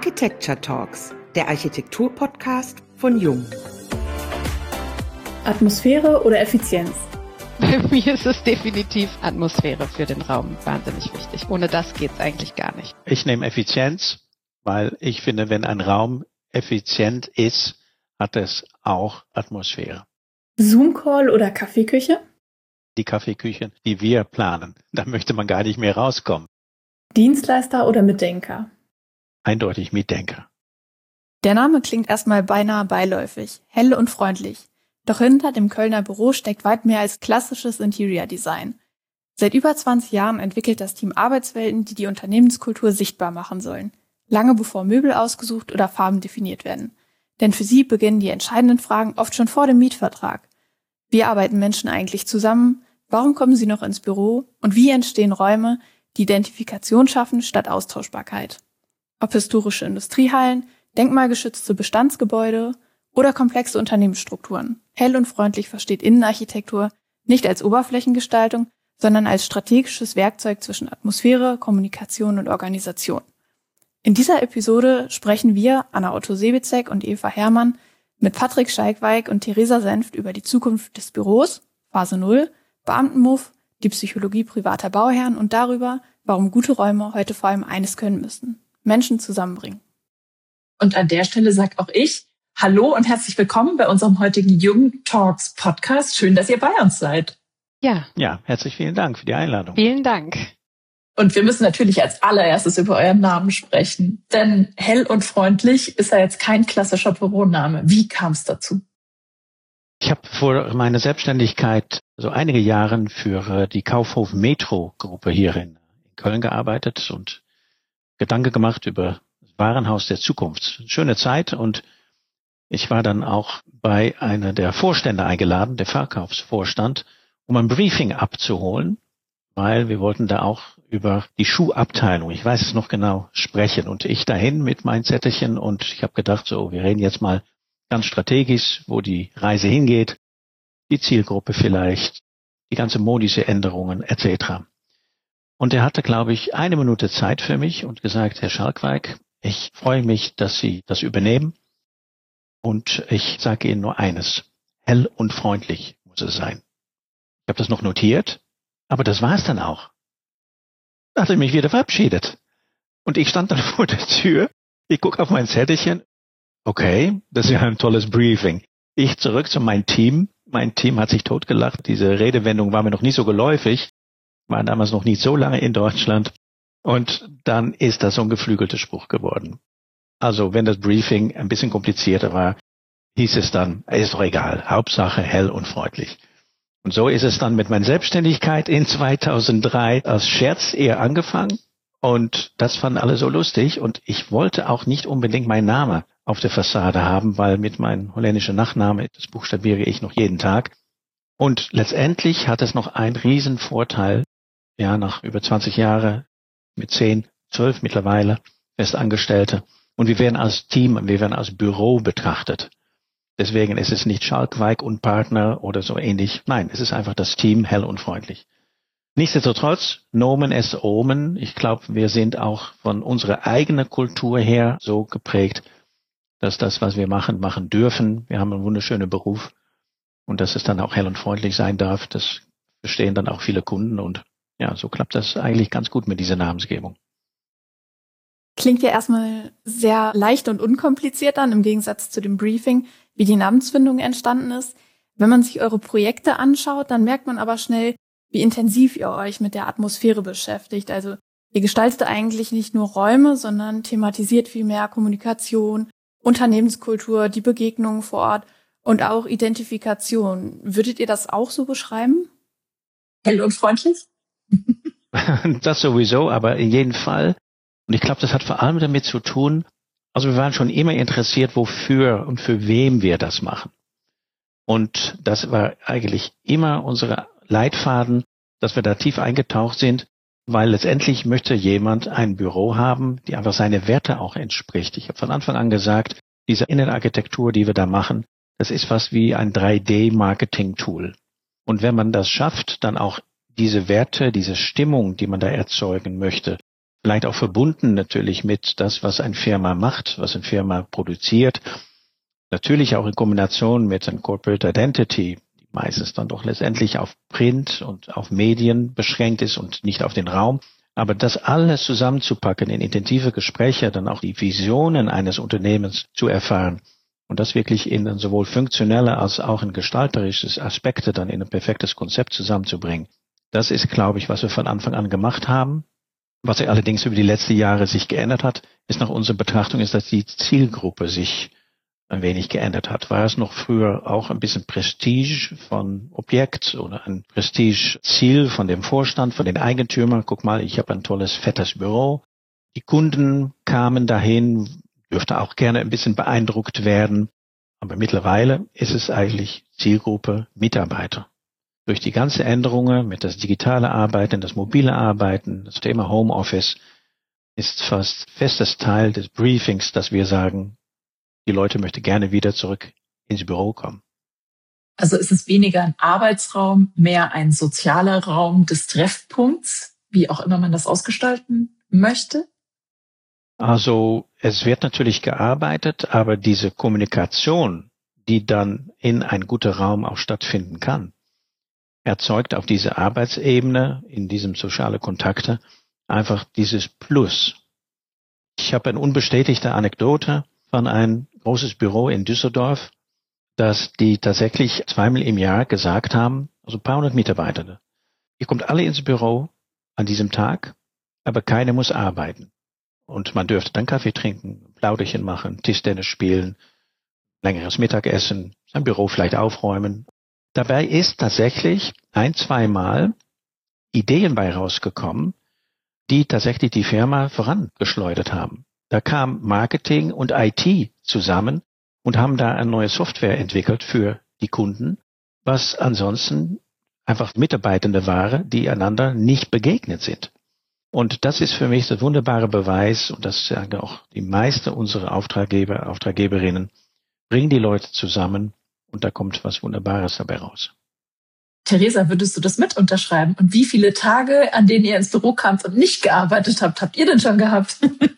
Architecture Talks, der Architektur-Podcast von Jung. Atmosphäre oder Effizienz? Bei mir ist es definitiv Atmosphäre für den Raum wahnsinnig wichtig. Ohne das geht's eigentlich gar nicht. Ich nehme Effizienz, weil ich finde, wenn ein Raum effizient ist, hat es auch Atmosphäre. Zoom-Call oder Kaffeeküche? Die Kaffeeküchen, die wir planen, da möchte man gar nicht mehr rauskommen. Dienstleister oder Mitdenker? Eindeutig Mitdenker. Der Name klingt erstmal beinahe beiläufig, hell und freundlich. Doch hinter dem Kölner Büro steckt weit mehr als klassisches Interior Design. Seit über 20 Jahren entwickelt das Team Arbeitswelten, die die Unternehmenskultur sichtbar machen sollen. Lange bevor Möbel ausgesucht oder Farben definiert werden. Denn für sie beginnen die entscheidenden Fragen oft schon vor dem Mietvertrag. Wie arbeiten Menschen eigentlich zusammen? Warum kommen sie noch ins Büro? Und wie entstehen Räume, die Identifikation schaffen statt Austauschbarkeit? Ob historische Industriehallen, denkmalgeschützte Bestandsgebäude oder komplexe Unternehmensstrukturen. Hell und freundlich versteht Innenarchitektur nicht als Oberflächengestaltung, sondern als strategisches Werkzeug zwischen Atmosphäre, Kommunikation und Organisation. In dieser Episode sprechen wir, Anna Otto-Sebitzek und Eva Herrmann, mit Patrick Schalkwijk und Theresa Senft über die Zukunft des Büros, Phase 0, Beamtenmove, die Psychologie privater Bauherren und darüber, warum gute Räume heute vor allem eines können müssen: Menschen zusammenbringen. Und an der Stelle sage auch ich Hallo und herzlich willkommen bei unserem heutigen Jung Talks Podcast. Schön, dass ihr bei uns seid. Ja, Herzlich vielen Dank für die Einladung. vielen Dank. Und wir müssen natürlich als allererstes über euren Namen sprechen. Denn hell und freundlich ist ja jetzt kein klassischer Büroname. Wie kam es dazu? Ich habe vor meiner Selbstständigkeit so einige Jahre für die Kaufhof Metro Gruppe hier in Köln gearbeitet und Gedanken gemacht über das Warenhaus der Zukunft. Schöne Zeit, und ich war dann auch bei einer der Vorstände eingeladen, der Verkaufsvorstand, um ein Briefing abzuholen, weil wir wollten da auch über die Schuhabteilung, ich weiß es noch genau, sprechen. Und ich dahin mit meinen Zettelchen, und ich habe gedacht, so, wir reden jetzt mal ganz strategisch, wo die Reise hingeht, die Zielgruppe vielleicht, die ganze modische Änderungen etc. Und er hatte, glaube ich, 1 Minute Zeit für mich und gesagt: Herr Schalkwijk, ich freue mich, dass Sie das übernehmen. Und ich sage Ihnen nur eines: hell und freundlich muss es sein. Ich habe das noch notiert, aber das war es dann auch. Da hat er mich wieder verabschiedet. Und ich stand dann vor der Tür, ich gucke auf mein Zettelchen. Okay, das ist ja ein tolles Briefing. Ich zurück zu meinem Team. Mein Team hat sich totgelacht. Diese Redewendung war mir noch nicht so geläufig. War damals noch nicht so lange in Deutschland. Und dann ist das so ein geflügelter Spruch geworden. Also wenn das Briefing ein bisschen komplizierter war, hieß es dann, ist doch egal, Hauptsache hell und freundlich. Und so ist es dann mit meiner Selbstständigkeit in 2003 als Scherz eher angefangen. Und das fanden alle so lustig. Und ich wollte auch nicht unbedingt meinen Namen auf der Fassade haben, weil mit meinem holländischen Nachname, das buchstabiere ich noch jeden Tag. Und letztendlich hat es noch einen riesen Vorteil, ja, nach über 20 Jahren mit 10, 12 mittlerweile Festangestellte. Und wir werden als Team, wir werden als Büro betrachtet. Deswegen ist es nicht Schalkwijk und Partner oder so ähnlich. Nein, es ist einfach das Team, hell und freundlich. Nichtsdestotrotz, Nomen est Omen. Ich glaube, wir sind auch von unserer eigenen Kultur her so geprägt, dass das, was wir machen, machen dürfen. Wir haben einen wunderschönen Beruf. Und dass es dann auch hell und freundlich sein darf, das verstehen dann auch viele Kunden. Und ja, so klappt das eigentlich ganz gut mit dieser Namensgebung. Klingt ja erstmal sehr leicht und unkompliziert an, im Gegensatz zu dem Briefing, wie die Namensfindung entstanden ist. Wenn man sich eure Projekte anschaut, dann merkt man aber schnell, wie intensiv ihr euch mit der Atmosphäre beschäftigt. Also ihr gestaltet eigentlich nicht nur Räume, sondern thematisiert viel mehr Kommunikation, Unternehmenskultur, die Begegnungen vor Ort und auch Identifikation. Würdet ihr das auch so beschreiben? Hell und freundlich? Das sowieso, aber in jedem Fall. Und ich glaube, das hat vor allem damit zu tun, also wir waren schon immer interessiert, wofür und für wem wir das machen. Und das war eigentlich immer unsere Leitfaden, dass wir da tief eingetaucht sind, weil letztendlich möchte jemand ein Büro haben, die einfach seine Werte auch entspricht. Ich habe von Anfang an gesagt, diese Innenarchitektur, die wir da machen, das ist fast wie ein 3D-Marketing-Tool. Und wenn man das schafft, dann auch diese Werte, diese Stimmung, die man da erzeugen möchte, vielleicht auch verbunden natürlich mit das, was eine Firma macht, was eine Firma produziert. Natürlich auch in Kombination mit einer Corporate Identity, die meistens dann doch letztendlich auf Print und auf Medien beschränkt ist und nicht auf den Raum. Aber das alles zusammenzupacken in intensive Gespräche, dann auch die Visionen eines Unternehmens zu erfahren und das wirklich in sowohl funktionelle als auch in gestalterisches Aspekte dann in ein perfektes Konzept zusammenzubringen. Das ist, glaube ich, was wir von Anfang an gemacht haben. Was sich allerdings über die letzten Jahre sich geändert hat, ist nach unserer Betrachtung, ist, dass die Zielgruppe sich ein wenig geändert hat. War es noch früher auch ein bisschen Prestige von Objekt oder ein Prestige-Ziel von dem Vorstand, von den Eigentümern. Guck mal, ich habe ein tolles, fettes Büro. Die Kunden kamen dahin, dürfte auch gerne ein bisschen beeindruckt werden. Aber mittlerweile ist es eigentlich Zielgruppe Mitarbeiter. Durch die ganzen Änderungen mit das digitale Arbeiten, das mobile Arbeiten, das Thema Homeoffice ist fast festes Teil des Briefings, dass wir sagen, die Leute möchten gerne wieder zurück ins Büro kommen. Also ist es weniger ein Arbeitsraum, mehr ein sozialer Raum des Treffpunkts, wie auch immer man das ausgestalten möchte? Also es wird natürlich gearbeitet, aber diese Kommunikation, die dann in ein guter Raum auch stattfinden kann, erzeugt auf dieser Arbeitsebene, in diesem soziale Kontakte, einfach dieses Plus. Ich habe eine unbestätigte Anekdote von einem großes Büro in Düsseldorf, dass die tatsächlich zweimal im Jahr gesagt haben, also ein paar hundert Mitarbeiter, ihr kommt alle ins Büro an diesem Tag, aber keiner muss arbeiten. Und man dürfte dann Kaffee trinken, ein Plauderchen machen, Tischtennis spielen, längeres Mittagessen, sein Büro vielleicht aufräumen. Dabei ist tatsächlich ein-, zweimal Ideen bei rausgekommen, die tatsächlich die Firma vorangeschleudert haben. Da kam Marketing und IT zusammen und haben da eine neue Software entwickelt für die Kunden, was ansonsten einfach Mitarbeitende waren, die einander nicht begegnet sind. Und das ist für mich der wunderbare Beweis, und das sagen auch die meisten unserer Auftraggeber, Auftraggeberinnen, bringen die Leute zusammen und da kommt was Wunderbares dabei raus. Theresa, würdest du das mit unterschreiben? Und wie viele Tage, an denen ihr ins Büro kamt und nicht gearbeitet habt ihr denn schon gehabt?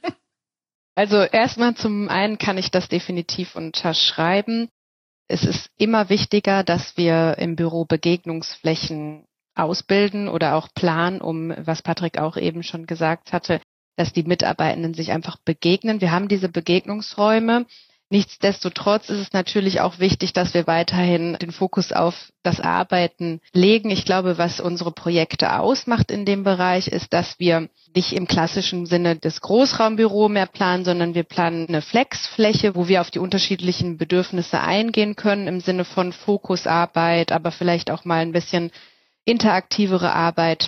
Also erstmal zum einen kann ich das definitiv unterschreiben. Es ist immer wichtiger, dass wir im Büro Begegnungsflächen ausbilden oder auch planen, was Patrick auch eben schon gesagt hatte, dass die Mitarbeitenden sich einfach begegnen. Wir haben diese Begegnungsräume. Nichtsdestotrotz ist es natürlich auch wichtig, dass wir weiterhin den Fokus auf das Arbeiten legen. Ich glaube, was unsere Projekte ausmacht in dem Bereich, ist, dass wir nicht im klassischen Sinne das Großraumbüro mehr planen, sondern wir planen eine Flexfläche, wo wir auf die unterschiedlichen Bedürfnisse eingehen können im Sinne von Fokusarbeit, aber vielleicht auch mal ein bisschen interaktivere Arbeit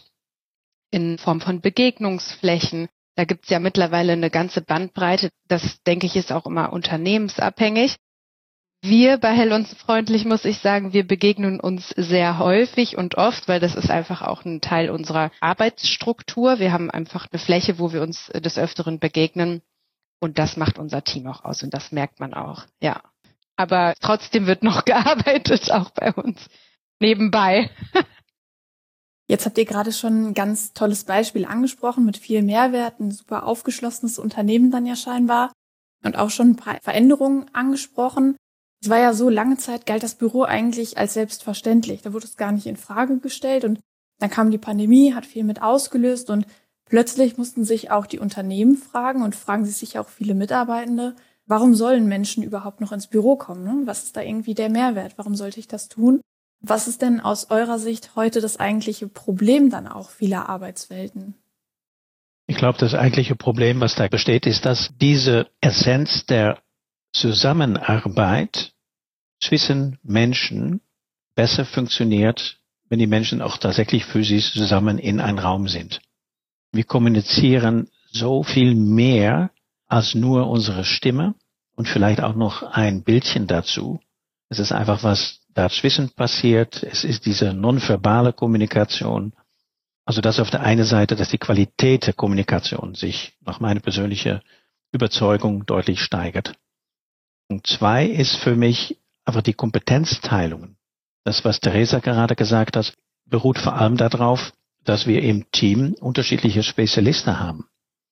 in Form von Begegnungsflächen. Da gibt's ja mittlerweile eine ganze Bandbreite. Das, denke ich, ist auch immer unternehmensabhängig. Wir bei Hell und Freundlich, muss ich sagen, wir begegnen uns sehr häufig und oft, weil das ist einfach auch ein Teil unserer Arbeitsstruktur. Wir haben einfach eine Fläche, wo wir uns des Öfteren begegnen und das macht unser Team auch aus und das merkt man auch, ja. Aber trotzdem wird noch gearbeitet, auch bei uns nebenbei. Jetzt habt ihr gerade schon ein ganz tolles Beispiel angesprochen mit viel Mehrwert, ein super aufgeschlossenes Unternehmen dann ja scheinbar und auch schon ein paar Veränderungen angesprochen. Es war ja so, lange Zeit galt das Büro eigentlich als selbstverständlich. Da wurde es gar nicht in Frage gestellt und dann kam die Pandemie, hat viel mit ausgelöst und plötzlich mussten sich auch die Unternehmen fragen und fragen sich auch viele Mitarbeitende, warum sollen Menschen überhaupt noch ins Büro kommen? Ne? Was ist da irgendwie der Mehrwert? Warum sollte ich das tun? Was ist denn aus eurer Sicht heute das eigentliche Problem dann auch vieler Arbeitswelten? Ich glaube, das eigentliche Problem, was da besteht, ist, dass diese Essenz der Zusammenarbeit zwischen Menschen besser funktioniert, wenn die Menschen auch tatsächlich physisch zusammen in einem Raum sind. Wir kommunizieren so viel mehr als nur unsere Stimme und vielleicht auch noch ein Bildchen dazu. Es ist einfach was dazwischen passiert. Es ist diese nonverbale Kommunikation. Also das auf der einen Seite, dass die Qualität der Kommunikation sich nach meiner persönlichen Überzeugung deutlich steigert. Punkt 2 ist für mich einfach die Kompetenzteilungen. Das, was Theresa gerade gesagt hat, beruht vor allem darauf, dass wir im Team unterschiedliche Spezialisten haben.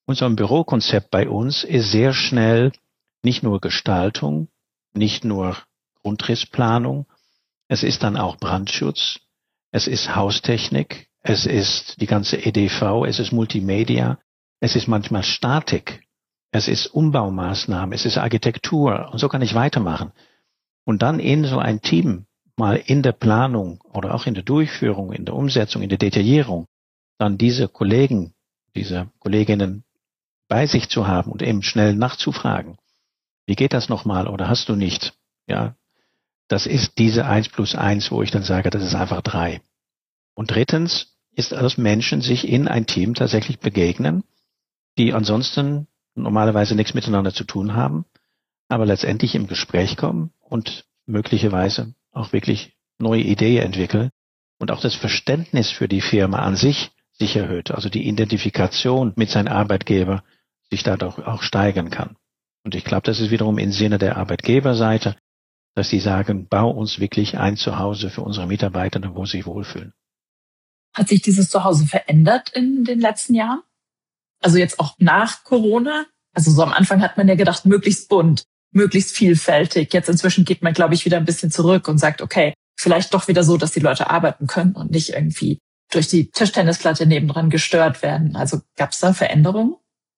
Unser Bürokonzept bei uns ist sehr schnell nicht nur Gestaltung, nicht nur Grundrissplanung, es ist dann auch Brandschutz, es ist Haustechnik, es ist die ganze EDV, es ist Multimedia, es ist manchmal Statik, es ist Umbaumaßnahmen, es ist Architektur und so kann ich weitermachen. Und dann in so ein Team mal in der Planung oder auch in der Durchführung, in der Umsetzung, in der Detaillierung, dann diese Kollegen, diese Kolleginnen bei sich zu haben und eben schnell nachzufragen. Wie geht das nochmal oder hast du nicht? Ja, das ist diese 1+1, wo ich dann sage, das ist einfach 3. Und drittens ist, dass Menschen sich in ein Team tatsächlich begegnen, die ansonsten normalerweise nichts miteinander zu tun haben, aber letztendlich im Gespräch kommen und möglicherweise auch wirklich neue Ideen entwickeln und auch das Verständnis für die Firma an sich erhöht, also die Identifikation mit seinem Arbeitgeber sich dadurch auch steigern kann. Und ich glaube, das ist wiederum im Sinne der Arbeitgeberseite, dass sie sagen, bau uns wirklich ein Zuhause für unsere Mitarbeiter, wo sie sich wohlfühlen. Hat sich dieses Zuhause verändert in den letzten Jahren? Also jetzt auch nach Corona? Also so am Anfang hat man ja gedacht, möglichst bunt, möglichst vielfältig. Jetzt inzwischen geht man, glaube ich, wieder ein bisschen zurück und sagt, okay, vielleicht doch wieder so, dass die Leute arbeiten können und nicht irgendwie durch die Tischtennisplatte nebendran gestört werden. Also gab es da Veränderungen?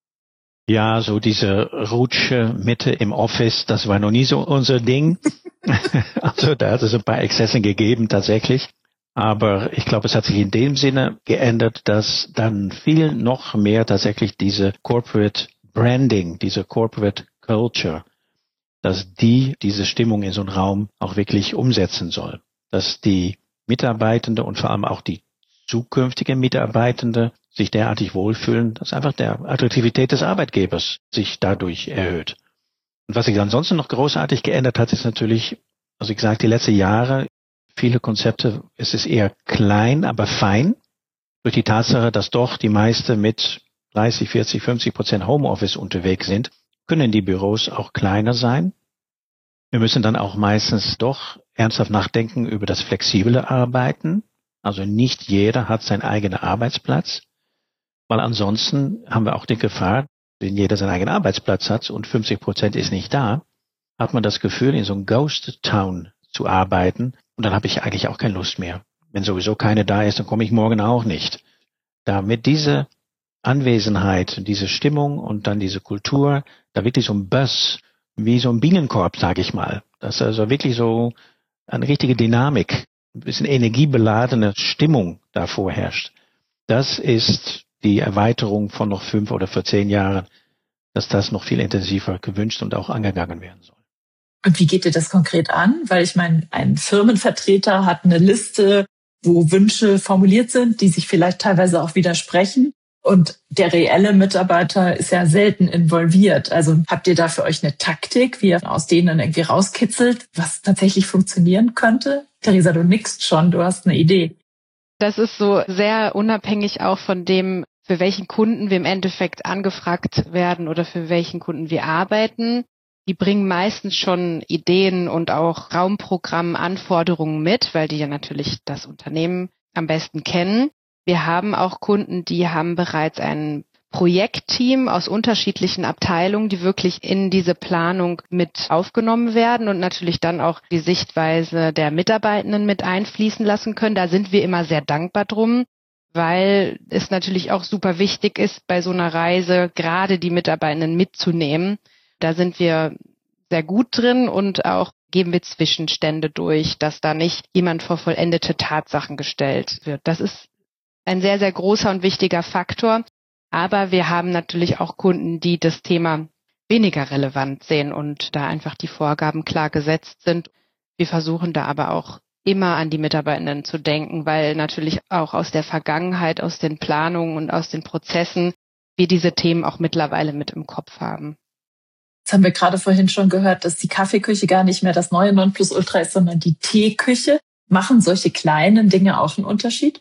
Ja, so diese Rutsche Mitte im Office, das war noch nie so unser Ding. Also da hat es ein paar Exzesse gegeben tatsächlich. Aber ich glaube, es hat sich in dem Sinne geändert, dass dann viel noch mehr tatsächlich diese Corporate Branding, diese Corporate Culture, dass diese Stimmung in so einem Raum auch wirklich umsetzen soll. Dass die Mitarbeitende und vor allem auch die zukünftige Mitarbeitende sich derartig wohlfühlen, dass einfach der Attraktivität des Arbeitgebers sich dadurch erhöht. Und was sich ansonsten noch großartig geändert hat, ist natürlich, also ich sage, die letzten Jahre, viele Konzepte, es ist eher klein, aber fein, durch die Tatsache, dass doch die meisten mit 30, 40, 50% Homeoffice unterwegs sind, können die Büros auch kleiner sein. Wir müssen dann auch meistens doch ernsthaft nachdenken über das flexible Arbeiten. Also nicht jeder hat seinen eigenen Arbeitsplatz, weil ansonsten haben wir auch die Gefahr, wenn jeder seinen eigenen Arbeitsplatz hat und 50% ist nicht da, hat man das Gefühl, in so einem Ghost Town zu arbeiten und dann habe ich eigentlich auch keine Lust mehr. Wenn sowieso keine da ist, dann komme ich morgen auch nicht. Damit diese Anwesenheit, diese Stimmung und dann diese Kultur, da wirklich so ein Buzz, wie so ein Bienenkorb, sage ich mal. Das ist also wirklich so eine richtige Dynamik, ein bisschen energiebeladene Stimmung da vorherrscht. Das ist die Erweiterung von noch 5 oder 10 Jahren, dass das noch viel intensiver gewünscht und auch angegangen werden soll. Und wie geht ihr das konkret an? Weil ich meine, ein Firmenvertreter hat eine Liste, wo Wünsche formuliert sind, die sich vielleicht teilweise auch widersprechen. Und der reelle Mitarbeiter ist ja selten involviert. Also habt ihr da für euch eine Taktik, wie ihr aus denen irgendwie rauskitzelt, was tatsächlich funktionieren könnte? Theresa, du nickst schon, du hast eine Idee. Das ist so sehr unabhängig auch von dem, für welchen Kunden wir im Endeffekt angefragt werden oder für welchen Kunden wir arbeiten. Die bringen meistens schon Ideen und auch Raumprogrammanforderungen mit, weil die ja natürlich das Unternehmen am besten kennen. Wir haben auch Kunden, die haben bereits ein Projektteam aus unterschiedlichen Abteilungen, die wirklich in diese Planung mit aufgenommen werden und natürlich dann auch die Sichtweise der Mitarbeitenden mit einfließen lassen können. Da sind wir immer sehr dankbar drum, weil es natürlich auch super wichtig ist, bei so einer Reise gerade die Mitarbeitenden mitzunehmen. Da sind wir sehr gut drin und auch geben wir Zwischenstände durch, dass da nicht jemand vor vollendete Tatsachen gestellt wird. Das ist ein sehr, sehr großer und wichtiger Faktor. Aber wir haben natürlich auch Kunden, die das Thema weniger relevant sehen und da einfach die Vorgaben klar gesetzt sind. Wir versuchen da aber auch immer an die Mitarbeitenden zu denken, weil natürlich auch aus der Vergangenheit, aus den Planungen und aus den Prozessen wir diese Themen auch mittlerweile mit im Kopf haben. Jetzt haben wir gerade vorhin schon gehört, dass die Kaffeeküche gar nicht mehr das neue Nonplusultra ist, sondern die Teeküche. Machen solche kleinen Dinge auch einen Unterschied?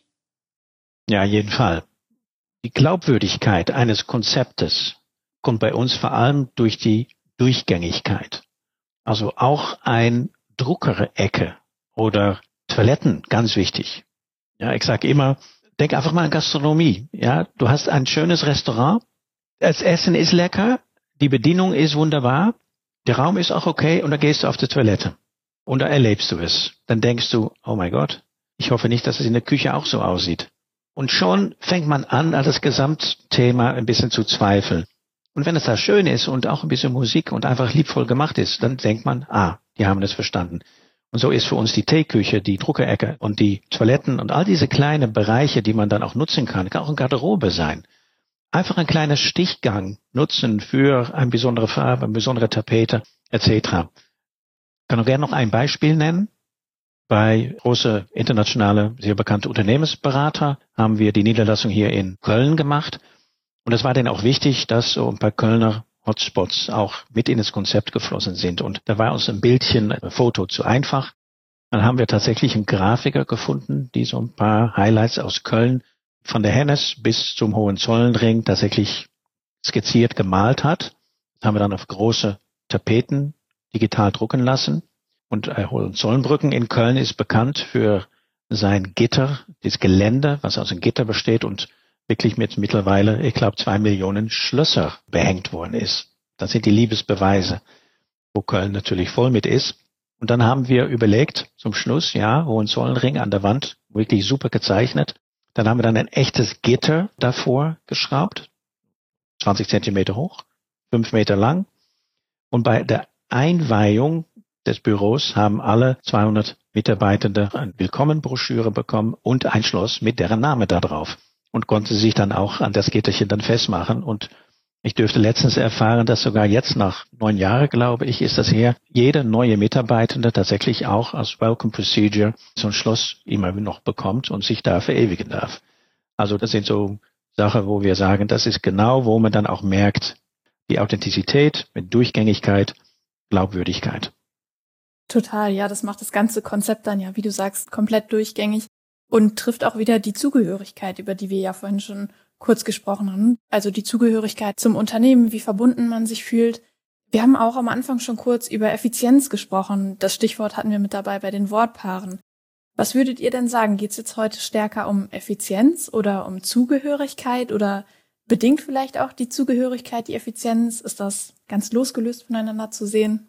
Ja, jeden Fall. Die Glaubwürdigkeit eines Konzeptes kommt bei uns vor allem durch die Durchgängigkeit. Also auch ein Druckerecke oder Toiletten, ganz wichtig. Ja, ich sage immer, denk einfach mal an Gastronomie. Ja, du hast ein schönes Restaurant, Das Essen ist lecker, die Bedienung ist wunderbar, der Raum ist auch okay und dann gehst du auf die Toilette. Und da erlebst du es. Dann denkst du, oh mein Gott, ich hoffe nicht, dass es in der Küche auch so aussieht. Und schon fängt man an das Gesamtthema ein bisschen zu zweifeln. Und wenn es da schön ist und auch ein bisschen Musik und einfach liebvoll gemacht ist, dann denkt man, die haben das verstanden. Und so ist für uns die Teeküche, die Druckerecke und die Toiletten und all diese kleinen Bereiche, die man dann auch nutzen kann auch eine Garderobe sein. Einfach ein kleiner Stichgang nutzen für eine besondere Farbe, eine besondere Tapete etc. Ich kann auch gerne noch ein Beispiel nennen. Bei große internationale, sehr bekannte Unternehmensberater haben wir die Niederlassung hier in Köln gemacht. Und es war denen auch wichtig, dass so ein paar Kölner Hotspots auch mit in das Konzept geflossen sind. Und da war uns ein Bildchen, ein Foto zu einfach. Dann haben wir tatsächlich einen Grafiker gefunden, die so ein paar Highlights aus Köln von der Hennes bis zum Hohenzollernring tatsächlich skizziert gemalt hat. Das haben wir dann auf große Tapeten digital drucken lassen. Und Hohenzollernbrücken in Köln ist bekannt für sein Gitter, das Gelände, was aus einem Gitter besteht und wirklich mit mittlerweile, ich glaube, 2 Millionen Schlösser behängt worden ist. Das sind die Liebesbeweise, wo Köln natürlich voll mit ist. Und dann haben wir überlegt, zum Schluss, Hohenzollernring an der Wand, wirklich super gezeichnet. Dann haben wir dann ein echtes Gitter davor geschraubt, 20 Zentimeter hoch, 5 Meter lang. Und bei der Einweihung des Büros haben alle 200 Mitarbeitende eine Willkommenbroschüre bekommen und ein Schloss mit deren Name da drauf. Und konnte sich dann auch an das Gitterchen dann festmachen. Und ich dürfte letztens erfahren, dass sogar jetzt nach 9 Jahren, glaube ich, ist das her, jeder neue Mitarbeitende tatsächlich auch als Welcome Procedure so ein Schloss immer noch bekommt und sich da verewigen darf. Also das sind so Sachen, wo wir sagen, das ist genau, wo man dann auch merkt, die Authentizität mit Durchgängigkeit, Glaubwürdigkeit. Total, ja, das macht das ganze Konzept dann ja, wie du sagst, komplett durchgängig. Und trifft auch wieder die Zugehörigkeit, über die wir ja vorhin schon kurz gesprochen haben. Also die Zugehörigkeit zum Unternehmen, wie verbunden man sich fühlt. Wir haben auch am Anfang schon kurz über Effizienz gesprochen. Das Stichwort hatten wir mit dabei bei den Wortpaaren. Was würdet ihr denn sagen? Geht es jetzt heute stärker um Effizienz oder um Zugehörigkeit oder bedingt vielleicht auch die Zugehörigkeit die Effizienz? Ist das ganz losgelöst voneinander zu sehen?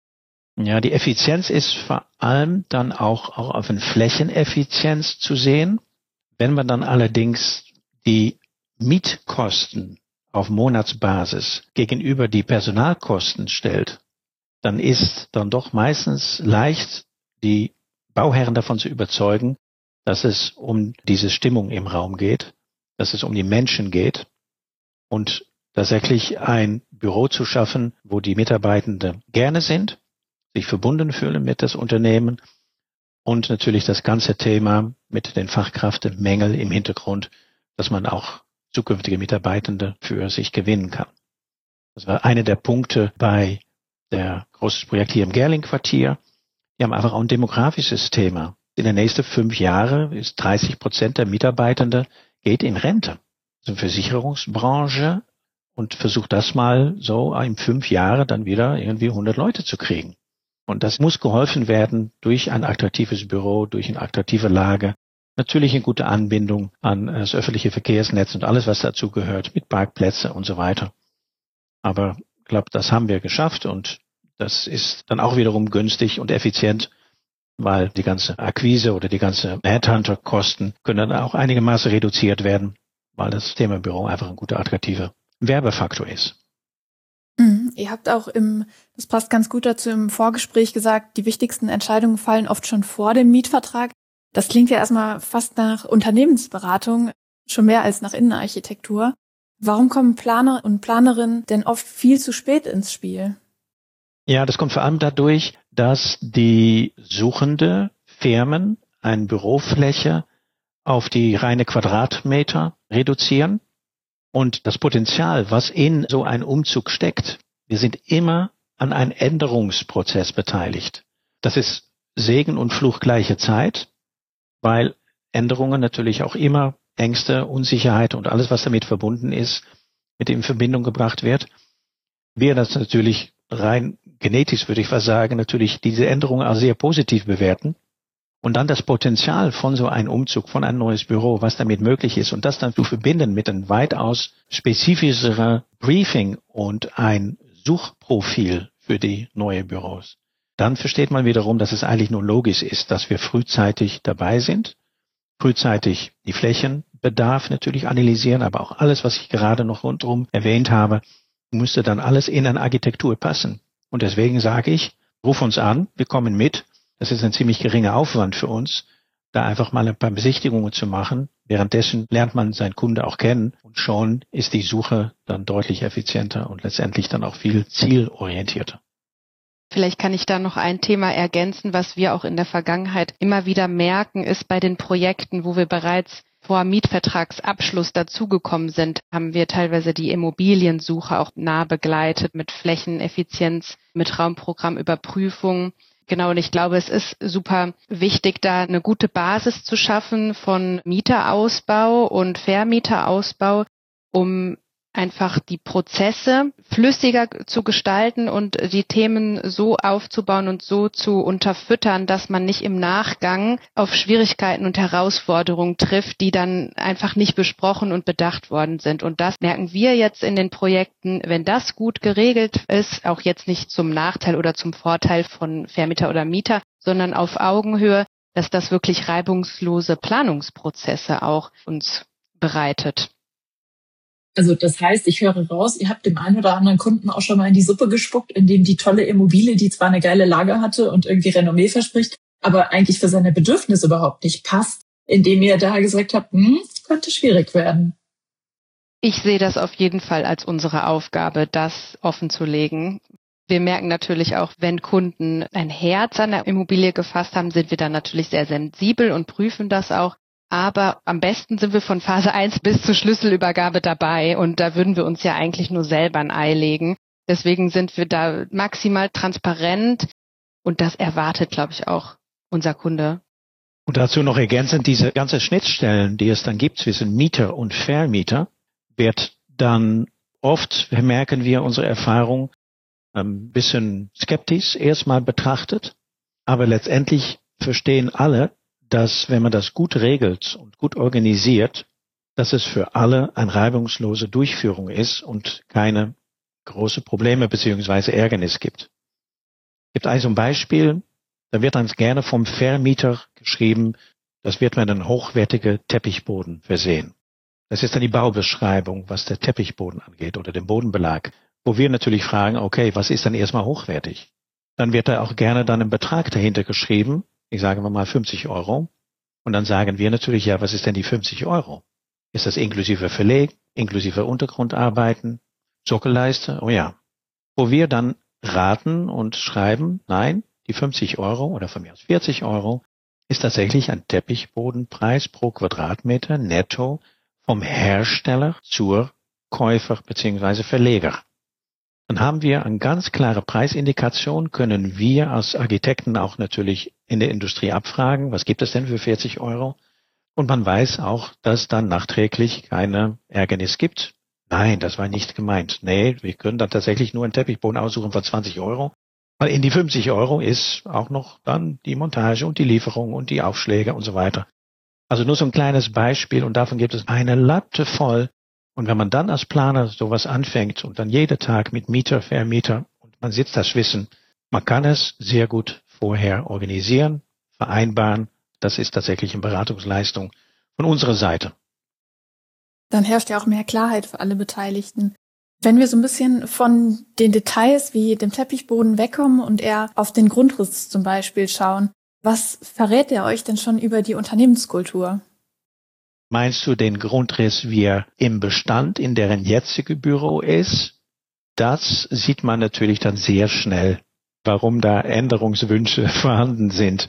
Ja, die Effizienz ist vor allem dann auch auf eine Flächeneffizienz zu sehen. Wenn man dann allerdings die Mietkosten auf Monatsbasis gegenüber die Personalkosten stellt, dann ist dann doch meistens leicht, die Bauherren davon zu überzeugen, dass es um diese Stimmung im Raum geht, dass es um die Menschen geht und tatsächlich ein Büro zu schaffen, wo die Mitarbeitenden gerne sind, sich verbunden fühlen mit das Unternehmen und natürlich das ganze Thema mit den Fachkräftemängeln im Hintergrund, dass man auch zukünftige Mitarbeitende für sich gewinnen kann. Das war einer der Punkte bei der großes Projekt hier im Gerling-Quartier. Wir haben einfach auch ein demografisches Thema. In den nächsten 5 Jahren ist 30% der Mitarbeitenden geht in Rente. Das ist eine Versicherungsbranche und versucht das mal so in 5 Jahren dann wieder irgendwie 100 Leute zu kriegen. Und das muss geholfen werden durch ein attraktives Büro, durch eine attraktive Lage. Natürlich eine gute Anbindung an das öffentliche Verkehrsnetz und alles, was dazu gehört, mit Parkplätzen und so weiter. Aber ich glaube, das haben wir geschafft und das ist dann auch wiederum günstig und effizient, weil die ganze Akquise oder die ganze Headhunter-Kosten können dann auch einigermaßen reduziert werden, weil das Thema Büro einfach ein guter, attraktiver Werbefaktor ist. Ihr habt auch das passt ganz gut dazu, im Vorgespräch gesagt, die wichtigsten Entscheidungen fallen oft schon vor dem Mietvertrag. Das klingt ja erstmal fast nach Unternehmensberatung, schon mehr als nach Innenarchitektur. Warum kommen Planer und Planerinnen denn oft viel zu spät ins Spiel? Ja, das kommt vor allem dadurch, dass die suchende Firmen eine Bürofläche auf die reine Quadratmeter reduzieren. Und das Potenzial, was in so einem Umzug steckt, wir sind immer an einem Änderungsprozess beteiligt. Das ist Segen und Fluch gleiche Zeit, weil Änderungen natürlich auch immer Ängste, Unsicherheit und alles, was damit verbunden ist, mit in Verbindung gebracht wird. Wir das natürlich rein genetisch, würde ich fast sagen, natürlich diese Änderungen auch sehr positiv bewerten Und dann das Potenzial von so einem Umzug, von ein neues Büro, was damit möglich ist und das dann zu verbinden mit einem weitaus spezifischeren Briefing und ein Suchprofil für die neuen Büros. Dann versteht man wiederum, dass es eigentlich nur logisch ist, dass wir frühzeitig dabei sind, frühzeitig die Flächenbedarf natürlich analysieren, aber auch alles, was ich gerade noch rundherum erwähnt habe, müsste dann alles in eine Architektur passen. Und deswegen sage ich, ruf uns an, wir kommen mit. Das ist ein ziemlich geringer Aufwand für uns, da einfach mal ein paar Besichtigungen zu machen. Währenddessen lernt man seinen Kunde auch kennen und schon ist die Suche dann deutlich effizienter und letztendlich dann auch viel zielorientierter. Vielleicht kann ich da noch ein Thema ergänzen, was wir auch in der Vergangenheit immer wieder merken, ist bei den Projekten, wo wir bereits vor Mietvertragsabschluss dazugekommen sind, haben wir teilweise die Immobiliensuche auch nah begleitet mit Flächeneffizienz, mit Raumprogrammüberprüfung. Genau, und ich glaube, es ist super wichtig, da eine gute Basis zu schaffen von Mieterausbau und Vermieterausbau, um einfach die Prozesse flüssiger zu gestalten und die Themen so aufzubauen und so zu unterfüttern, dass man nicht im Nachgang auf Schwierigkeiten und Herausforderungen trifft, die dann einfach nicht besprochen und bedacht worden sind. Und das merken wir jetzt in den Projekten, wenn das gut geregelt ist, auch jetzt nicht zum Nachteil oder zum Vorteil von Vermieter oder Mieter, sondern auf Augenhöhe, dass das wirklich reibungslose Planungsprozesse auch uns bereitet. Also das heißt, ich höre raus, ihr habt dem einen oder anderen Kunden auch schon mal in die Suppe gespuckt, indem die tolle Immobilie, die zwar eine geile Lage hatte und irgendwie Renommee verspricht, aber eigentlich für seine Bedürfnisse überhaupt nicht passt, indem ihr da gesagt habt, könnte schwierig werden. Ich sehe das auf jeden Fall als unsere Aufgabe, das offenzulegen. Wir merken natürlich auch, wenn Kunden ein Herz an der Immobilie gefasst haben, sind wir dann natürlich sehr sensibel und prüfen das auch. Aber am besten sind wir von Phase 1 bis zur Schlüsselübergabe dabei und da würden wir uns ja eigentlich nur selber ein Ei legen. Deswegen sind wir da maximal transparent und das erwartet, glaube ich, auch unser Kunde. Und dazu noch ergänzend, diese ganzen Schnittstellen, die es dann gibt zwischen Mieter und Vermieter, wird dann oft, merken wir unsere Erfahrung, ein bisschen skeptisch erstmal betrachtet, aber letztendlich verstehen alle, dass wenn man das gut regelt und gut organisiert, dass es für alle eine reibungslose Durchführung ist und keine große Probleme bzw. Ärgernis gibt. Es gibt also ein Beispiel, da wird dann gerne vom Vermieter geschrieben, das wird mit einem hochwertigen Teppichboden versehen. Das ist dann die Baubeschreibung, was der Teppichboden angeht oder den Bodenbelag, wo wir natürlich fragen, okay, was ist dann erstmal hochwertig? Dann wird da auch gerne dann ein Betrag dahinter geschrieben, ich sage mal 50 €. Und dann sagen wir natürlich, ja, was ist denn die 50 €? Ist das inklusive Verleg, inklusive Untergrundarbeiten, Sockelleiste? Oh ja. Wo wir dann raten und schreiben, nein, die 50 € oder von mir aus 40 € ist tatsächlich ein Teppichbodenpreis pro Quadratmeter netto vom Hersteller zur Käufer bzw. Verleger. Dann haben wir eine ganz klare Preisindikation, können wir als Architekten auch natürlich in der Industrie abfragen, was gibt es denn für 40 €? Und man weiß auch, dass dann nachträglich keine Ärgernis gibt. Nein, das war nicht gemeint. Nee, wir können dann tatsächlich nur einen Teppichboden aussuchen von 20 €. Weil in die 50 € ist auch noch dann die Montage und die Lieferung und die Aufschläge und so weiter. Also nur so ein kleines Beispiel und davon gibt es eine Latte voll. Und wenn man dann als Planer sowas anfängt und dann jeden Tag mit Mieter, Vermieter und man sitzt das Wissen, man kann es sehr gut vorher organisieren, vereinbaren. Das ist tatsächlich eine Beratungsleistung von unserer Seite. Dann herrscht ja auch mehr Klarheit für alle Beteiligten. Wenn wir so ein bisschen von den Details wie dem Teppichboden wegkommen und eher auf den Grundriss zum Beispiel schauen, was verrät er euch denn schon über die Unternehmenskultur? Meinst du den Grundriss, wie er im Bestand in deren jetzige Büro ist? Das sieht man natürlich dann sehr schnell, warum da Änderungswünsche vorhanden sind.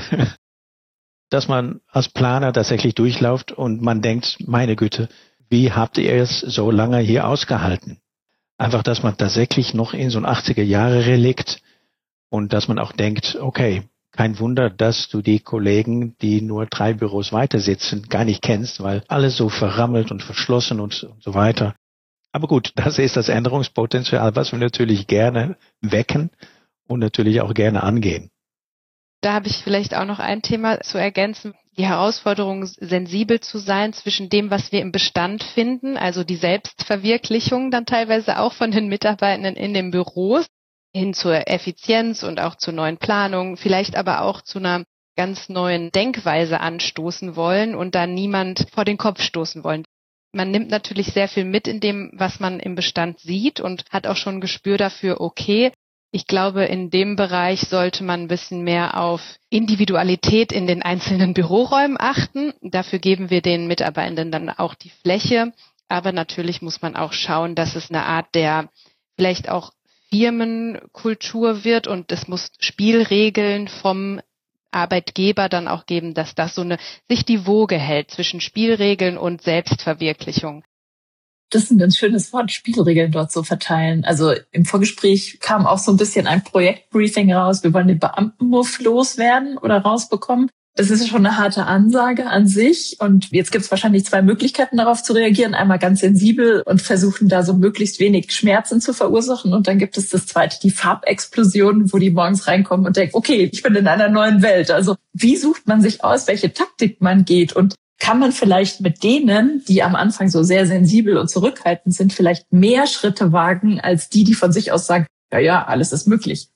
Dass man als Planer tatsächlich durchläuft und man denkt, meine Güte, wie habt ihr es so lange hier ausgehalten? Einfach, dass man tatsächlich noch in so ein 80er-Jahre-Relikt und dass man auch denkt, okay, kein Wunder, dass du die Kollegen, die nur 3 Büros weiter sitzen, gar nicht kennst, weil alles so verrammelt und verschlossen und so weiter. Aber gut, das ist das Änderungspotenzial, was wir natürlich gerne wecken und natürlich auch gerne angehen. Da habe ich vielleicht auch noch ein Thema zu ergänzen. Die Herausforderung, sensibel zu sein zwischen dem, was wir im Bestand finden, also die Selbstverwirklichung dann teilweise auch von den Mitarbeitenden in den Büros, hin zur Effizienz und auch zu neuen Planungen, vielleicht aber auch zu einer ganz neuen Denkweise anstoßen wollen und da niemand vor den Kopf stoßen wollen. Man nimmt natürlich sehr viel mit in dem, was man im Bestand sieht und hat auch schon ein Gespür dafür, okay, ich glaube, in dem Bereich sollte man ein bisschen mehr auf Individualität in den einzelnen Büroräumen achten. Dafür geben wir den Mitarbeitenden dann auch die Fläche. Aber natürlich muss man auch schauen, dass es eine Art der vielleicht auch Firmenkultur wird und es muss Spielregeln vom Arbeitgeber dann auch geben, dass das sich die Waage hält zwischen Spielregeln und Selbstverwirklichung. Das ist ein ganz schönes Wort, Spielregeln dort so verteilen. Also im Vorgespräch kam auch so ein bisschen ein Projektbriefing raus. Wir wollen den Beamtenmuff loswerden oder rausbekommen. Das ist schon eine harte Ansage an sich. Und jetzt gibt es wahrscheinlich 2 Möglichkeiten, darauf zu reagieren. Einmal ganz sensibel und versuchen, da so möglichst wenig Schmerzen zu verursachen. Und dann gibt es das Zweite, die Farbexplosion, wo die morgens reinkommen und denken, okay, ich bin in einer neuen Welt. Also wie sucht man sich aus, welche Taktik man geht? Und kann man vielleicht mit denen, die am Anfang so sehr sensibel und zurückhaltend sind, vielleicht mehr Schritte wagen, als die von sich aus sagen, ja, alles ist möglich.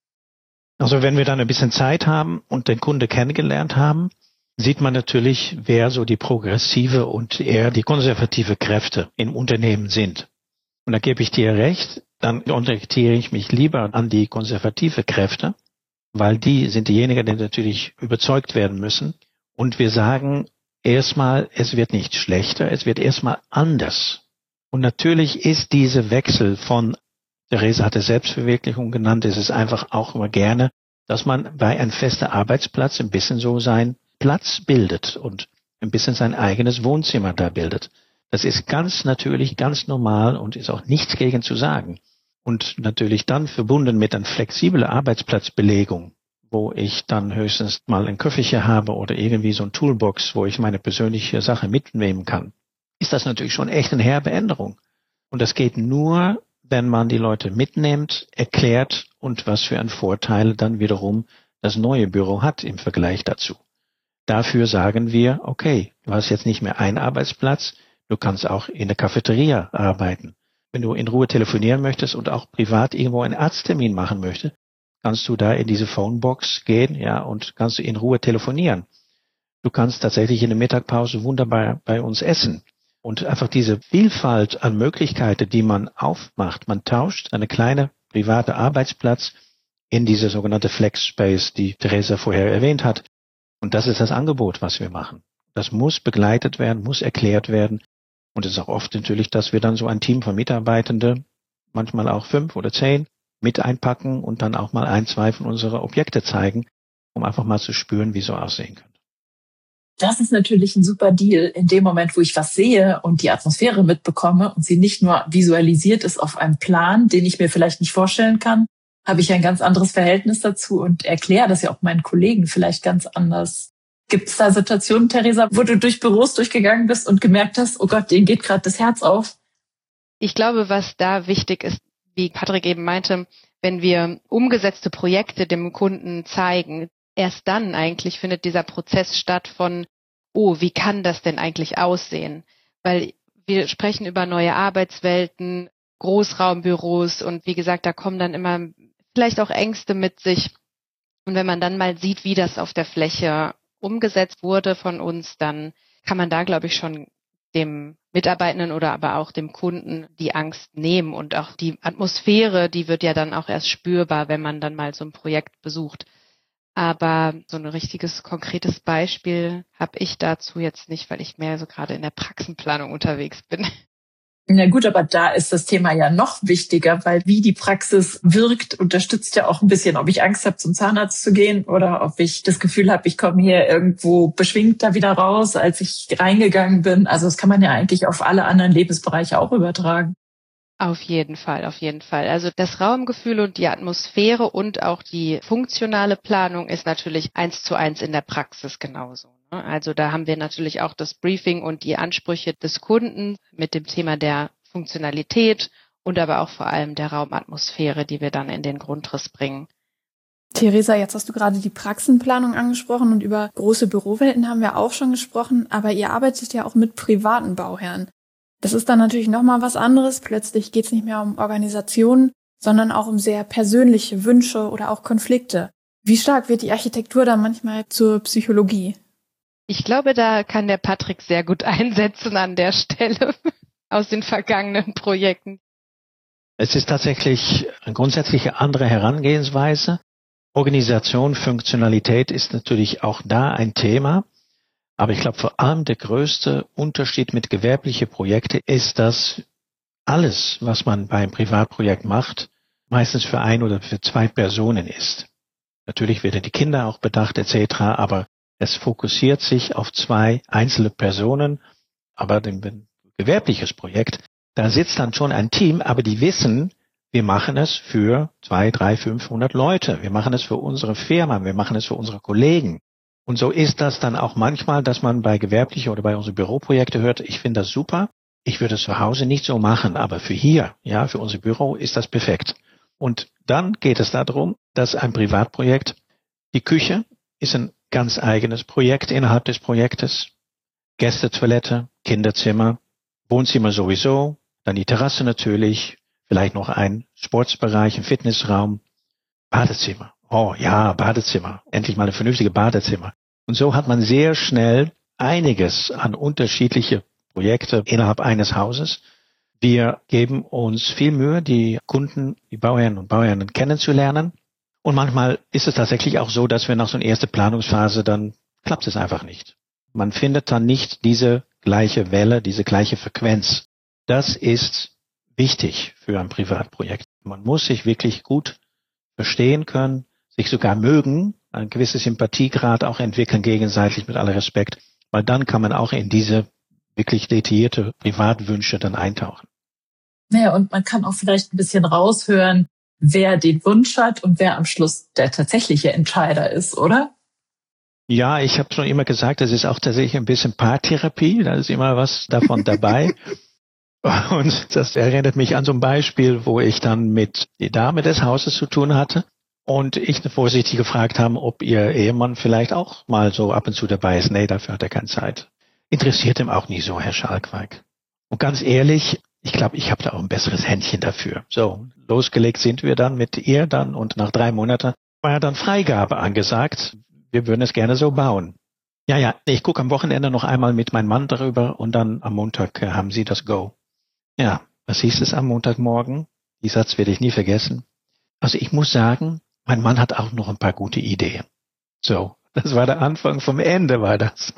Also wenn wir dann ein bisschen Zeit haben und den Kunde kennengelernt haben, sieht man natürlich, wer so die progressive und eher die konservative Kräfte im Unternehmen sind. Und da gebe ich dir recht, dann orientiere ich mich lieber an die konservative Kräfte, weil die sind diejenigen, die natürlich überzeugt werden müssen. Und wir sagen erstmal, es wird nicht schlechter, es wird erstmal anders. Und natürlich ist dieser Wechsel von, Theresa hat es Selbstverwirklichung genannt, es ist einfach auch immer gerne, dass man bei einem festen Arbeitsplatz ein bisschen so seinen Platz bildet und ein bisschen sein eigenes Wohnzimmer da bildet. Das ist ganz natürlich, ganz normal und ist auch nichts gegen zu sagen. Und natürlich dann verbunden mit einer flexiblen Arbeitsplatzbelegung, wo ich dann höchstens mal ein Köfferchen habe oder irgendwie so ein Toolbox, wo ich meine persönliche Sache mitnehmen kann, ist das natürlich schon echt eine herbe Änderung. Und das geht nur, wenn man die Leute mitnimmt, erklärt und was für einen Vorteil dann wiederum das neue Büro hat im Vergleich dazu. Dafür sagen wir, okay, du hast jetzt nicht mehr einen Arbeitsplatz, du kannst auch in der Cafeteria arbeiten. Wenn du in Ruhe telefonieren möchtest und auch privat irgendwo einen Arzttermin machen möchtest, kannst du da in diese Phonebox gehen, ja, und kannst du in Ruhe telefonieren. Du kannst tatsächlich in der Mittagpause wunderbar bei uns essen. Und einfach diese Vielfalt an Möglichkeiten, die man aufmacht. Man tauscht eine kleine private Arbeitsplatz in diese sogenannte Flex Space, die Theresa vorher erwähnt hat. Und das ist das Angebot, was wir machen. Das muss begleitet werden, muss erklärt werden. Und es ist auch oft natürlich, dass wir dann so ein Team von Mitarbeitenden, manchmal auch 5 oder 10, mit einpacken und dann auch mal 1, 2 von unseren Objekte zeigen, um einfach mal zu spüren, wie so aussehen können. Das ist natürlich ein super Deal. In dem Moment, wo ich was sehe und die Atmosphäre mitbekomme und sie nicht nur visualisiert ist auf einem Plan, den ich mir vielleicht nicht vorstellen kann, habe ich ein ganz anderes Verhältnis dazu und erkläre das ja auch meinen Kollegen vielleicht ganz anders. Gibt es da Situationen, Theresa, wo du durch Büros durchgegangen bist und gemerkt hast, oh Gott, denen geht gerade das Herz auf? Ich glaube, was da wichtig ist, wie Patrick eben meinte, wenn wir umgesetzte Projekte dem Kunden zeigen, erst dann eigentlich findet dieser Prozess statt von, oh, wie kann das denn eigentlich aussehen? Weil wir sprechen über neue Arbeitswelten, Großraumbüros und wie gesagt, da kommen dann immer vielleicht auch Ängste mit sich. Und wenn man dann mal sieht, wie das auf der Fläche umgesetzt wurde von uns, dann kann man da, glaube ich, schon dem Mitarbeitenden oder aber auch dem Kunden die Angst nehmen. Und auch die Atmosphäre, die wird ja dann auch erst spürbar, wenn man dann mal so ein Projekt besucht. Aber so ein richtiges, konkretes Beispiel habe ich dazu jetzt nicht, weil ich mehr so gerade in der Praxenplanung unterwegs bin. Na gut, aber da ist das Thema ja noch wichtiger, weil wie die Praxis wirkt, unterstützt ja auch ein bisschen, ob ich Angst habe, zum Zahnarzt zu gehen oder ob ich das Gefühl habe, ich komme hier irgendwo beschwingter wieder raus, als ich reingegangen bin. Also das kann man ja eigentlich auf alle anderen Lebensbereiche auch übertragen. Auf jeden Fall, auf jeden Fall. Also das Raumgefühl und die Atmosphäre und auch die funktionale Planung ist natürlich 1:1 in der Praxis genauso. Also da haben wir natürlich auch das Briefing und die Ansprüche des Kunden mit dem Thema der Funktionalität und aber auch vor allem der Raumatmosphäre, die wir dann in den Grundriss bringen. Theresa, jetzt hast du gerade die Praxenplanung angesprochen und über große Bürowelten haben wir auch schon gesprochen, aber ihr arbeitet ja auch mit privaten Bauherren. Das ist dann natürlich nochmal was anderes. Plötzlich geht es nicht mehr um Organisationen, sondern auch um sehr persönliche Wünsche oder auch Konflikte. Wie stark wird die Architektur dann manchmal zur Psychologie? Ich glaube, da kann der Patrick sehr gut einsetzen an der Stelle aus den vergangenen Projekten. Es ist tatsächlich eine grundsätzliche andere Herangehensweise. Organisation, Funktionalität ist natürlich auch da ein Thema. Aber ich glaube, vor allem der größte Unterschied mit gewerblichen Projekten ist, dass alles, was man beim Privatprojekt macht, meistens für ein oder für zwei Personen ist. Natürlich werden die Kinder auch bedacht etc., aber es fokussiert sich auf zwei einzelne Personen. Aber ein gewerbliches Projekt, da sitzt dann schon ein Team, aber die wissen, wir machen es für 200, 300, 500 Leute. Wir machen es für unsere Firma, wir machen es für unsere Kollegen. Und so ist das dann auch manchmal, dass man bei gewerblichen oder bei unseren Büroprojekten hört, ich finde das super, ich würde es zu Hause nicht so machen, aber für hier, ja, für unser Büro ist das perfekt. Und dann geht es darum, dass ein Privatprojekt, die Küche ist ein ganz eigenes Projekt innerhalb des Projektes, Gästetoilette, Kinderzimmer, Wohnzimmer sowieso, dann die Terrasse natürlich, vielleicht noch ein Sportsbereich, ein Fitnessraum, Badezimmer. Oh ja, Badezimmer. Endlich mal ein vernünftiges Badezimmer. Und so hat man sehr schnell einiges an unterschiedliche Projekte innerhalb eines Hauses. Wir geben uns viel Mühe, die Kunden, die Bauherren und Bauherren kennenzulernen. Und manchmal ist es tatsächlich auch so, dass wir nach so einer ersten Planungsphase, dann klappt es einfach nicht. Man findet dann nicht diese gleiche Welle, diese gleiche Frequenz. Das ist wichtig für ein Privatprojekt. Man muss sich wirklich gut verstehen können, sich sogar mögen, ein gewisses Sympathiegrad auch entwickeln gegenseitig mit aller Respekt, weil dann kann man auch in diese wirklich detaillierte Privatwünsche dann eintauchen. Naja, und man kann auch vielleicht ein bisschen raushören, wer den Wunsch hat und wer am Schluss der tatsächliche Entscheider ist, oder? Ja, ich habe schon immer gesagt, das ist auch tatsächlich ein bisschen Paartherapie, da ist immer was davon dabei. Und das erinnert mich an so ein Beispiel, wo ich dann mit der Dame des Hauses zu tun hatte und ich vorsichtig gefragt habe, ob ihr Ehemann vielleicht auch mal so ab und zu dabei ist. Nee, dafür hat er keine Zeit. Interessiert ihm auch nicht so, Herr Schalkwijk. Und ganz ehrlich, ich glaube, ich habe da auch ein besseres Händchen dafür. So, losgelegt sind wir dann mit ihr dann und nach 3 Monaten war ja dann Freigabe angesagt. Wir würden es gerne so bauen. Ja, ich gucke am Wochenende noch einmal mit meinem Mann darüber und dann am Montag haben sie das Go. Ja, was hieß es am Montagmorgen? Die Satz werde ich nie vergessen. Also ich muss sagen, mein Mann hat auch noch ein paar gute Ideen. So, das war der Anfang vom Ende, war das.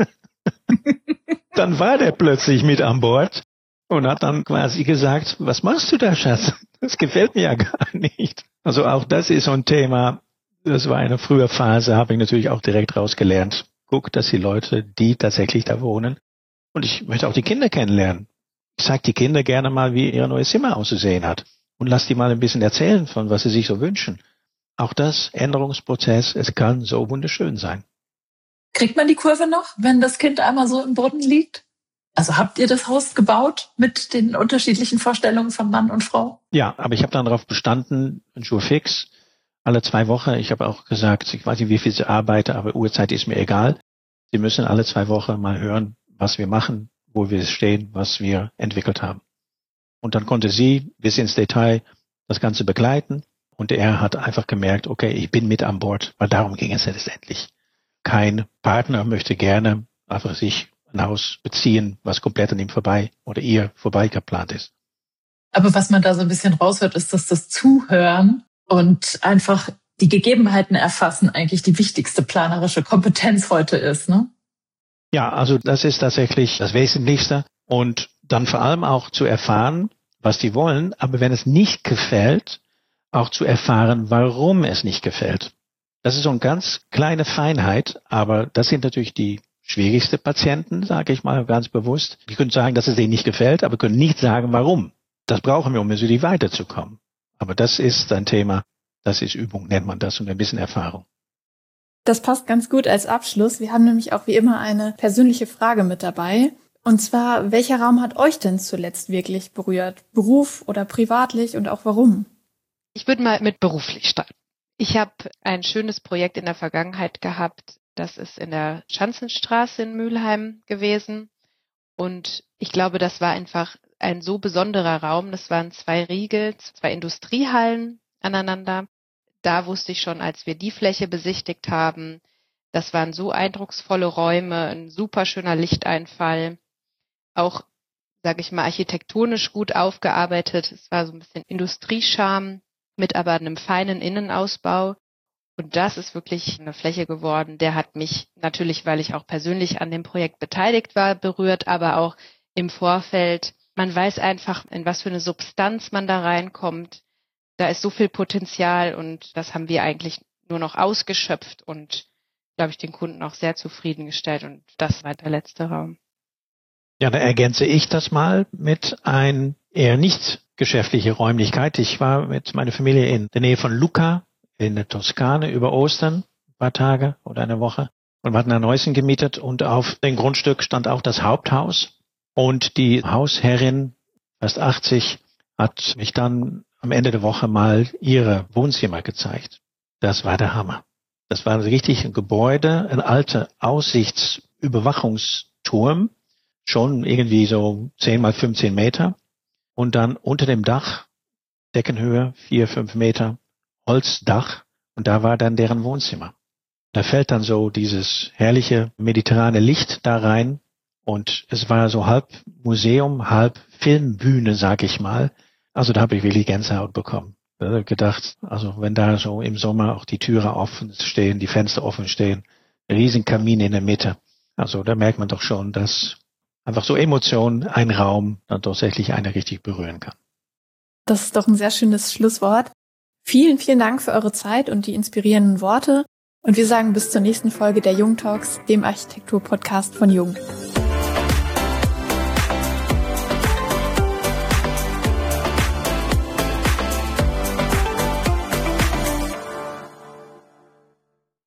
Dann war der plötzlich mit an Bord und hat dann quasi gesagt, was machst du da, Schatz? Das gefällt mir ja gar nicht. Also auch das ist so ein Thema, das war eine frühe Phase, habe ich natürlich auch direkt rausgelernt. Guck, dass die Leute, die tatsächlich da wohnen, und ich möchte auch die Kinder kennenlernen. Ich zeige die Kinder gerne mal, wie ihr neues Zimmer auszusehen hat und lass die mal ein bisschen erzählen von, was sie sich so wünschen. Auch das Änderungsprozess, es kann so wunderschön sein. Kriegt man die Kurve noch, wenn das Kind einmal so im Boden liegt? Also habt ihr das Haus gebaut mit den unterschiedlichen Vorstellungen von Mann und Frau? Ja, aber ich habe dann darauf bestanden, ein Schuh fix, alle 2 Wochen. Ich habe auch gesagt, ich weiß nicht, wie viel sie arbeite, aber Uhrzeit ist mir egal. Sie müssen alle 2 Wochen mal hören, was wir machen, wo wir stehen, was wir entwickelt haben. Und dann konnte sie bis ins Detail das Ganze begleiten. Und er hat einfach gemerkt, okay, ich bin mit an Bord, weil darum ging es letztendlich. Kein Partner möchte gerne einfach sich ein Haus beziehen, was komplett an ihm vorbei oder ihr vorbei geplant ist. Aber was man da so ein bisschen raushört, ist, dass das Zuhören und einfach die Gegebenheiten erfassen eigentlich die wichtigste planerische Kompetenz heute ist, ne? Ja, also das ist tatsächlich das Wesentlichste. Und dann vor allem auch zu erfahren, was die wollen, aber wenn es nicht gefällt, auch zu erfahren, warum es nicht gefällt. Das ist so eine ganz kleine Feinheit, aber das sind natürlich die schwierigsten Patienten, sage ich mal ganz bewusst. Die können sagen, dass es denen nicht gefällt, aber können nicht sagen, warum. Das brauchen wir, um natürlich weiterzukommen. Aber das ist ein Thema, das ist Übung, nennt man das, und ein bisschen Erfahrung. Das passt ganz gut als Abschluss. Wir haben nämlich auch wie immer eine persönliche Frage mit dabei. Und zwar, welcher Raum hat euch denn zuletzt wirklich berührt? Beruf oder privatlich und auch warum? Ich würde mal mit beruflich starten. Ich habe ein schönes Projekt in der Vergangenheit gehabt. Das ist in der Schanzenstraße in Mülheim gewesen. Und ich glaube, das war einfach ein so besonderer Raum. Das waren 2 Riegel, 2 Industriehallen aneinander. Da wusste ich schon, als wir die Fläche besichtigt haben, das waren so eindrucksvolle Räume, ein super schöner Lichteinfall. Auch, sage ich mal, architektonisch gut aufgearbeitet. Es war so ein bisschen Industriescharme mit aber einem feinen Innenausbau. Und das ist wirklich eine Fläche geworden. Der hat mich natürlich, weil ich auch persönlich an dem Projekt beteiligt war, berührt, aber auch im Vorfeld. Man weiß einfach, in was für eine Substanz man da reinkommt. Da ist so viel Potenzial und das haben wir eigentlich nur noch ausgeschöpft und, glaube ich, den Kunden auch sehr zufriedengestellt. Und das war der letzte Raum. Ja, da ergänze ich das mal mit ein eher nicht geschäftliche Räumlichkeit. Ich war mit meiner Familie in der Nähe von Lucca in der Toskana über Ostern, ein paar Tage oder eine Woche. Und wir hatten ein Häuschen gemietet und auf dem Grundstück stand auch das Haupthaus. Und die Hausherrin, fast 80, hat mich dann am Ende der Woche mal ihre Wohnzimmer gezeigt. Das war der Hammer. Das war richtig ein Gebäude, ein alter Aussichtsüberwachungsturm, schon irgendwie so 10 mal 15 Meter. Und dann unter dem Dach, Deckenhöhe 4, 5 Meter, Holzdach. Und da war dann deren Wohnzimmer. Da fällt dann so dieses herrliche mediterrane Licht da rein. Und es war so halb Museum, halb Filmbühne, sag ich mal. Also da habe ich wirklich Gänsehaut bekommen. Gedacht, also wenn da so im Sommer auch die Türen offen stehen, die Fenster offen stehen, riesen Kamin in der Mitte. Also da merkt man doch schon, dass einfach so Emotionen, ein Raum dann tatsächlich einer richtig berühren kann. Das ist doch ein sehr schönes Schlusswort. Vielen, vielen Dank für eure Zeit und die inspirierenden Worte. Und wir sagen bis zur nächsten Folge der Jung Talks, dem Architektur-Podcast von Jung.